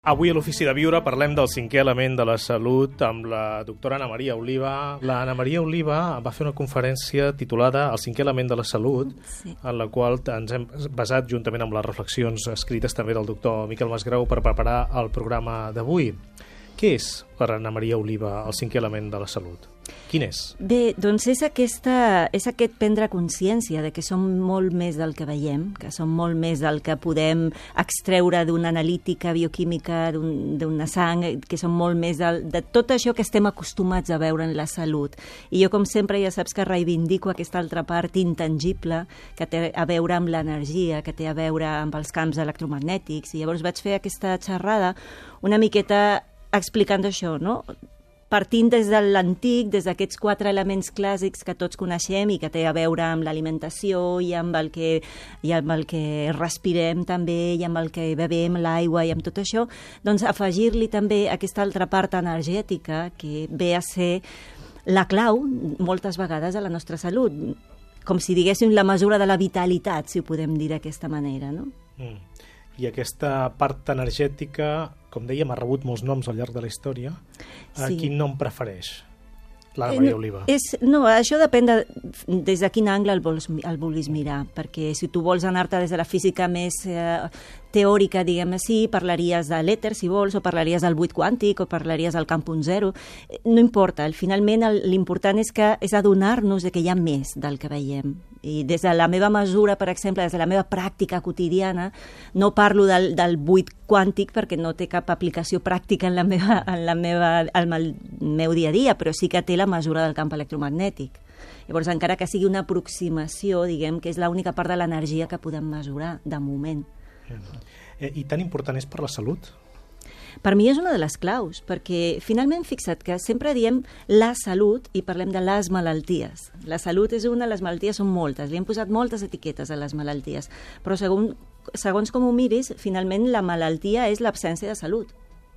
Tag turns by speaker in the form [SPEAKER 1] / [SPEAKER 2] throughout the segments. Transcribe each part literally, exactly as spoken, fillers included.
[SPEAKER 1] Avui a l'Ofici de Viure parlem del cinquè element de la salut amb la doctora Ana Maria Oliva. La Ana Maria Oliva va fer una conferència titulada El cinquè element de la salut, sí, en la qual ens hem basat juntament amb les reflexions escrites també del doctor Miquel Masgrau per preparar el programa d'avui. Què és per Ana Maria Oliva el cinquè element de la salut? Quin és?
[SPEAKER 2] Bé, doncs és, aquesta, és aquest prendre consciència de que som molt més del que veiem, que som molt més del que podem extreure d'una analítica bioquímica, d'una sang, que som molt més del, de tot això que estem acostumats a veure en la salut. I jo, com sempre, ja saps que reivindico aquesta altra part intangible que té a veure amb l'energia, que té a veure amb els camps electromagnètics. I llavors vaig fer aquesta xerrada una miqueta explicant això, no? Partint des de l'antic, des d'aquests quatre elements clàssics que tots coneixem i que té a veure amb l'alimentació i amb el que, i amb el que respirem també, i amb el que bevem, l'aigua i amb tot això, doncs afegir-li també aquesta altra part energètica que ve a ser la clau moltes vegades a la nostra salut, com si diguéssim la mesura de la vitalitat, si ho podem dir d'aquesta manera, no?
[SPEAKER 1] Mm. I aquesta part energètica, com dèiem, ha rebut molts noms al llarg de la història. Sí. Quin nom prefereix la Maria Oliva?
[SPEAKER 2] Eh, no, és, no, això depèn de des de quin angle el, vols, el vulguis mirar, perquè si tu vols anar-te des de la física més eh, teòrica, diguem així, parlaries de l'èter, si vols, o parlaries del buit quàntic, o parlaries del camp punt zero. No importa, finalment l'important és que és adonar-nos de que hi ha més del que veiem. I des de la meva mesura, per exemple, des de la meva pràctica quotidiana, no parlo del, del buit quàntic perquè no té cap aplicació pràctica en la meva, en la meva, en el meu dia a dia, però sí que té la mesura del camp electromagnètic. Llavors, encara que sigui una aproximació, diguem que és l'única part de l'energia que podem mesurar, de moment.
[SPEAKER 1] Eh, I tan important és per la salut?
[SPEAKER 2] Per mi és una de les claus, perquè finalment fixa't que sempre diem la salut i parlem de les malalties. La salut és una, les malalties són moltes, li hem posat moltes etiquetes a les malalties, però segons, segons com ho miris, finalment la malaltia és l'absència de salut.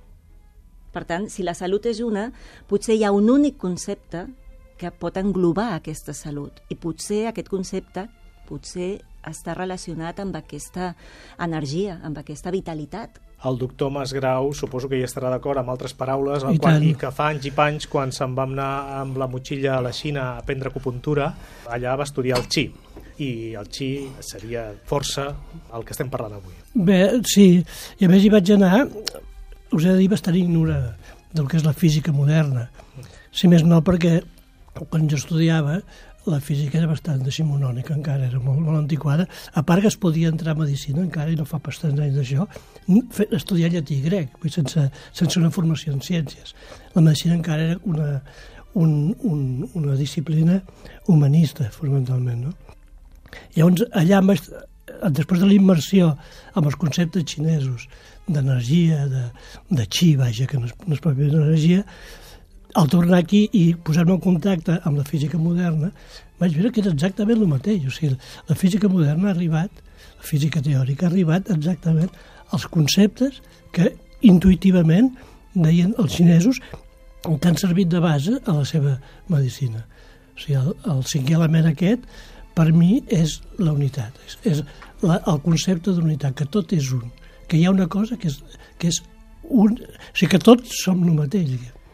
[SPEAKER 2] Per tant, si la salut és una, potser hi ha un únic concepte que pot englobar aquesta salut, i potser aquest concepte potser està relacionat amb aquesta energia, amb aquesta vitalitat.
[SPEAKER 1] El doctor Masgrau suposo que hi estarà d'acord amb altres paraules, I, quan, i que fa anys i panys, quan se'n va anar amb la motxilla a la Xina a aprendre acupuntura, allà va estudiar el Qi, i el Qi seria força el que estem parlant avui.
[SPEAKER 3] Bé, sí, i a més hi vaig anar, us he de dir, bastant ignorada del que és la física moderna. Si més no, perquè quan jo estudiava la física era bastant decimonònica, encara era molt, molt antiquada, a part que es podia entrar a medicina encara, i no fa bastants anys d'això, estudiar llatí i grec, sense, sense una formació en ciències. La medicina encara era una, un, un, una disciplina humanista, fonamentalment, no? Llavors, allà, després de la immersió amb els conceptes xinesos d'energia, de, de qi, vaja, que no és, no és pròpiament energia, al tornar aquí i posar-me en contacte amb la física moderna, vaig veure que era exactament el mateix. O sigui, la física moderna ha arribat, la física teòrica ha arribat exactament als conceptes que intuïtivament deien els xinesos que han servit de base a la seva medicina. O sigui, el, el cinquè element aquest, per mi, és la unitat. És, és la, el concepte d'unitat, que tot és un. Que hi ha una cosa que és, que és un... O sigui, que tots som el mateix, diguem.